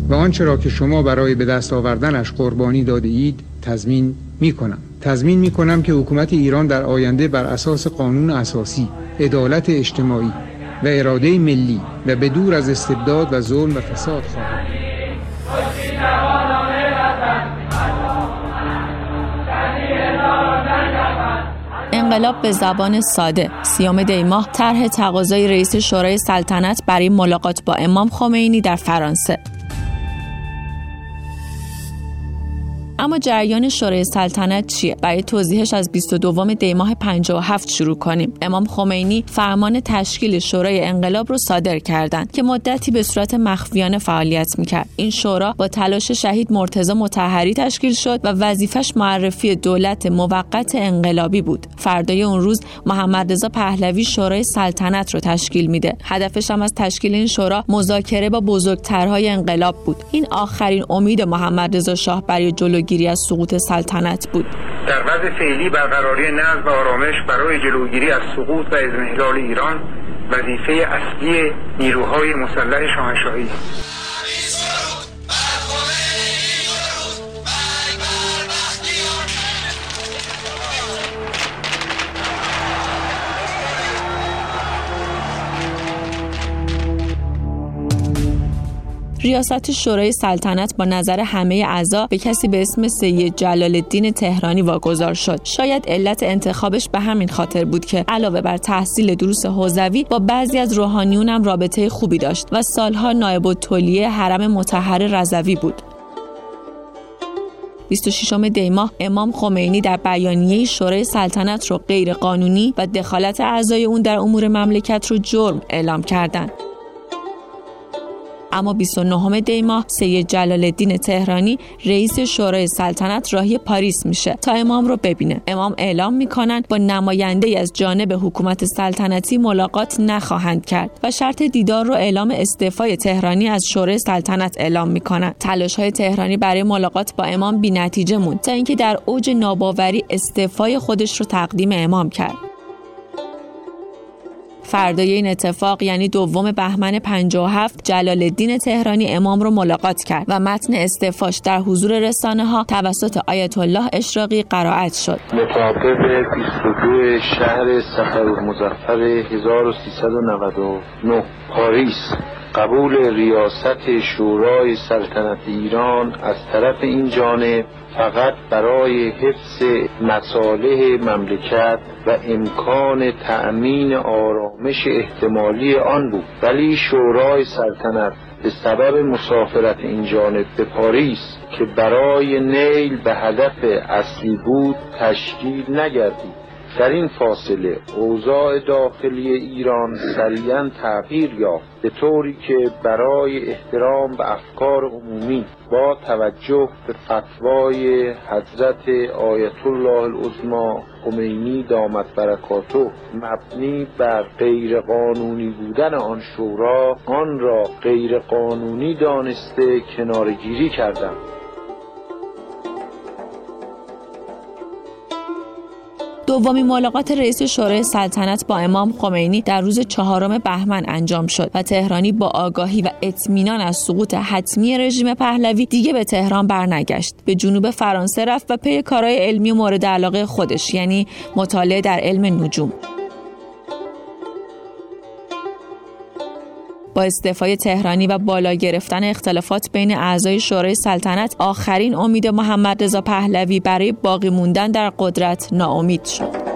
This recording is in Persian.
و آنچه را که شما برای به دست آوردنش قربانی داده اید تضمین می‌کنم. تضمین می‌کنم که حکومت ایران در آینده بر اساس قانون اساسی، عدالت اجتماعی و اراده ملی و به دور از استبداد و ظلم و فساد خواهد. انقلاب به زبان ساده 30 دی ماه طرح تقاضای رئیس شورای سلطنت برای ملاقات با امام خمینی در فرانسه. اما جریان شورای سلطنت چیه؟ برای توضیحش از 22 دی ماه 57 شروع کنیم. امام خمینی فرمان تشکیل شورای انقلاب رو صادر کردند که مدتی به صورت مخفیانه فعالیت میکرد. این شورا با تلاش شهید مرتضی مطهری تشکیل شد و وظیفش معرفی دولت موقت انقلابی بود. فردای اون روز محمد رضا پهلوی شورای سلطنت رو تشکیل میده. هدفش هم از تشکیل این شورا مذاکره با بزرگترهای انقلاب بود. این آخرین امید محمد رضا شاه برای جلوگیری از سقوط سلطنت بود. در وضع فعلی برقراری نظم و آرامش برای جلوگیری از سقوط و اضمحلال ایران وظیفه اصلی نیروهای مسلح شاهنشاهی است. ریاست شورای سلطنت با نظر همه اعضا به کسی به اسم سید جلال الدین تهرانی واگذار شد. شاید علت انتخابش به همین خاطر بود که علاوه بر تحصیل دروس حوزوی با بعضی از روحانیون هم رابطه خوبی داشت و سالها نایب التولیه حرم مطهر رضوی بود. 26 دی ماه امام خمینی در بیانیه شورای سلطنت رو غیر قانونی و دخالت اعضای اون در امور مملکت رو جرم اعلام کردند. اما 29 دی ماه سید جلال الدین تهرانی رئیس شورای سلطنت راهی پاریس میشه تا امام رو ببینه. امام اعلام میکنن با نماینده از جانب حکومت سلطنتی ملاقات نخواهند کرد و شرط دیدار رو اعلام استعفای تهرانی از شورای سلطنت اعلام میکنن. تلاش‌های تهرانی برای ملاقات با امام بی‌نتیجه موند تا اینکه در اوج ناباوری استعفای خودش رو تقدیم امام کرد. فردای این اتفاق یعنی 2 بهمن 57 جلال الدین تهرانی امام رو ملاقات کرد و متن استعفاش در حضور رسانه‌ها توسط آیت الله اشراقی قرائت شد. مطابق 22 شهر صفرالمظفر 1399 پاریس قبول ریاست شورای سلطنت ایران از طرف این جانب فقط برای حفظ مصالح مملکت و امکان تأمین آرامش احتمالی آن بود، ولی شورای سلطنت به سبب مسافرت این جانب به پاریس که برای نیل به هدف اصلی بود تشکیل نگردید. در این فاصله اوضاع داخلی ایران سریعاً تغییر یافت به طوری که برای احترام به افکار عمومی با توجه به فتوای حضرت آیت الله العظمی خمینی دامت برکاته مبنی بر غیرقانونی بودن آن شورا آن را غیرقانونی دانسته کنارگیری کردند. دومین ملاقات رئیس شورای سلطنت با امام خمینی در روز 4 بهمن انجام شد و تهرانی با آگاهی و اطمینان از سقوط حتمی رژیم پهلوی دیگه به تهران برنگشت. به جنوب فرانسه رفت و پی کارهای علمی و مورد علاقه خودش یعنی مطالعه در علم نجوم. با استعفای تهرانی و بالا گرفتن اختلافات بین اعضای شورای سلطنت آخرین امید محمد رضا پهلوی برای باقی موندن در قدرت ناامید شد.